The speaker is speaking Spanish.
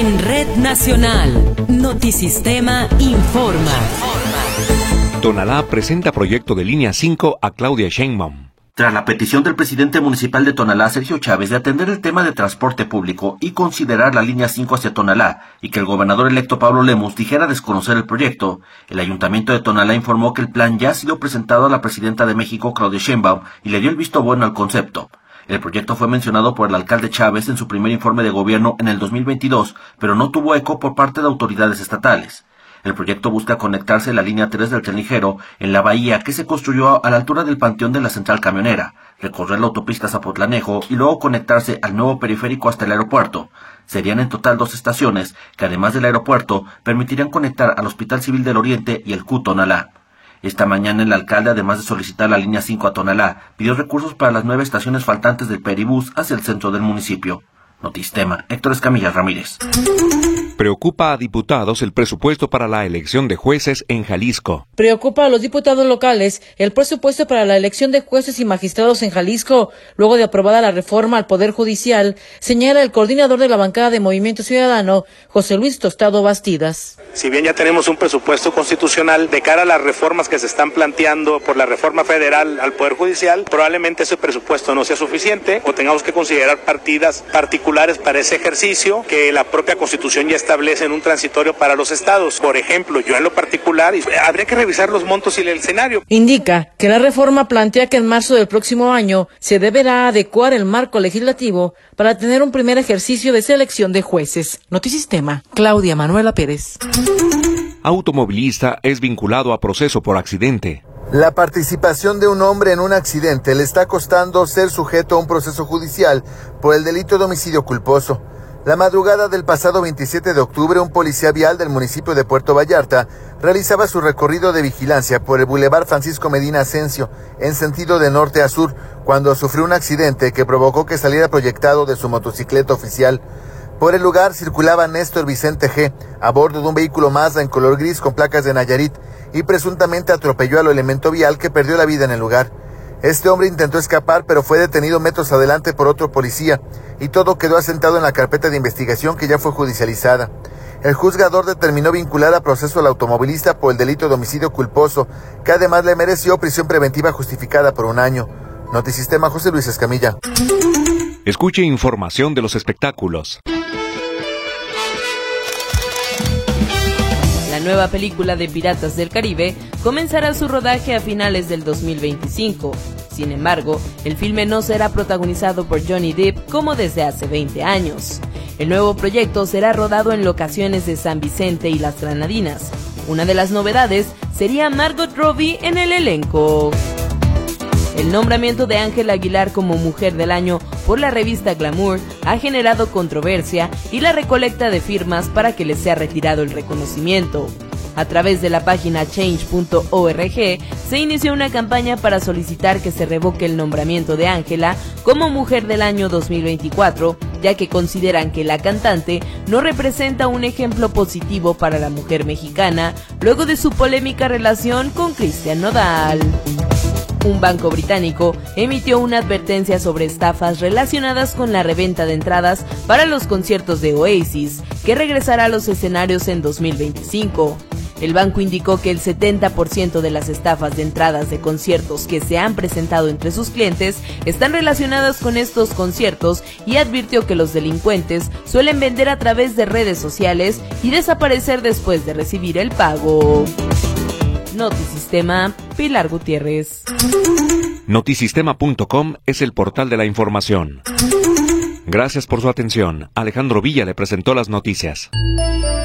En Red Nacional, Notisistema informa. Tonalá presenta proyecto de línea 5 a Claudia Sheinbaum. Tras la petición del presidente municipal de Tonalá, Sergio Chávez, de atender el tema de transporte público y considerar la línea 5 hacia Tonalá, y que el gobernador electo Pablo Lemus dijera desconocer el proyecto, el ayuntamiento de Tonalá informó que el plan ya ha sido presentado a la presidenta de México, Claudia Sheinbaum, y le dio el visto bueno al concepto. El proyecto fue mencionado por el alcalde Chávez en su primer informe de gobierno en el 2022, pero no tuvo eco por parte de autoridades estatales. El proyecto busca conectarse la línea 3 del tren ligero en la bahía que se construyó a la altura del panteón de la central camionera, recorrer la autopista Zapotlanejo y luego conectarse al nuevo periférico hasta el aeropuerto. Serían en total 2 estaciones que, además del aeropuerto, permitirían conectar al Hospital Civil del Oriente y el CU Tonalá. Esta mañana el alcalde, además de solicitar la línea 5 a Tonalá, pidió recursos para las 9 estaciones faltantes del Peribús hacia el centro del municipio. Notisistema, Héctor Escamilla Ramírez. Preocupa a diputados el presupuesto para la elección de jueces en Jalisco. Preocupa a los diputados locales el presupuesto para la elección de jueces y magistrados en Jalisco, luego de aprobada la reforma al Poder Judicial, señala el coordinador de la bancada de Movimiento Ciudadano, José Luis Tostado Bastidas. Si bien ya tenemos un presupuesto constitucional de cara a las reformas que se están planteando por la reforma federal al Poder Judicial, probablemente ese presupuesto no sea suficiente o tengamos que considerar partidas particulares para ese ejercicio que la propia Constitución ya establece en un transitorio para los estados. Por ejemplo, yo en lo particular, habría que revisar los montos y el escenario. Indica que la reforma plantea que en marzo del próximo año se deberá adecuar el marco legislativo para tener un primer ejercicio de selección de jueces. Notisistema, Claudia Manuela Pérez. Automovilista es vinculado a proceso por accidente. La participación de un hombre en un accidente le está costando ser sujeto a un proceso judicial por el delito de homicidio culposo. La madrugada del pasado 27 de octubre, un policía vial del municipio de Puerto Vallarta realizaba su recorrido de vigilancia por el Boulevard Francisco Medina Asensio, en sentido de norte a sur, cuando sufrió un accidente que provocó que saliera proyectado de su motocicleta oficial. Por el lugar circulaba Néstor Vicente G., a bordo de un vehículo Mazda en color gris con placas de Nayarit, y presuntamente atropelló al elemento vial que perdió la vida en el lugar. Este hombre intentó escapar, pero fue detenido metros adelante por otro policía, y todo quedó asentado en la carpeta de investigación que ya fue judicializada. El juzgador determinó vincular a proceso al automovilista por el delito de homicidio culposo, que además le mereció prisión preventiva justificada por 1 año. Notisistema, José Luis Escamilla. Escuche información de los espectáculos. La nueva película de Piratas del Caribe comenzará su rodaje a finales del 2025. Sin embargo, el filme no será protagonizado por Johnny Depp como desde hace 20 años. El nuevo proyecto será rodado en locaciones de San Vicente y las Granadinas. Una de las novedades sería Margot Robbie en el elenco. El nombramiento de Ángela Aguilar como Mujer del Año por la revista Glamour ha generado controversia y la recolecta de firmas para que le sea retirado el reconocimiento. A través de la página change.org se inició una campaña para solicitar que se revoque el nombramiento de Ángela como Mujer del Año 2024, ya que consideran que la cantante no representa un ejemplo positivo para la mujer mexicana luego de su polémica relación con Cristian Nodal. Un banco británico emitió una advertencia sobre estafas relacionadas con la reventa de entradas para los conciertos de Oasis, que regresará a los escenarios en 2025. El banco indicó que el 70% de las estafas de entradas de conciertos que se han presentado entre sus clientes están relacionadas con estos conciertos y advirtió que los delincuentes suelen vender a través de redes sociales y desaparecer después de recibir el pago. Notisistema, Pilar Gutiérrez. Notisistema.com es el portal de la información. Gracias por su atención. Alejandro Villa le presentó las noticias.